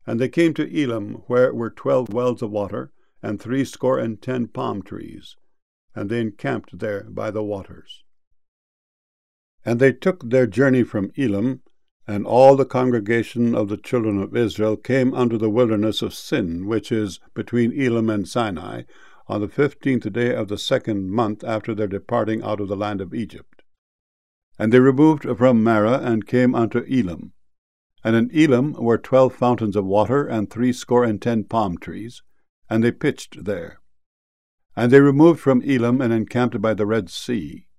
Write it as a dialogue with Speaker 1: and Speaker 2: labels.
Speaker 1: And they came to Elim, where were 12 wells of water, and 60 palm trees, and they encamped there by the waters. And they took their journey from Elim, and all the congregation of the children of Israel came unto the wilderness of Sin, which is between Elim and Sinai, on the 15th day of the 2nd month after their departing out of the land of Egypt. And they removed from Marah, and came unto Elim. And in Elim were 12 fountains of water, and 60 palm trees, and they pitched there. And they removed from Elim, and encamped by the Red Sea.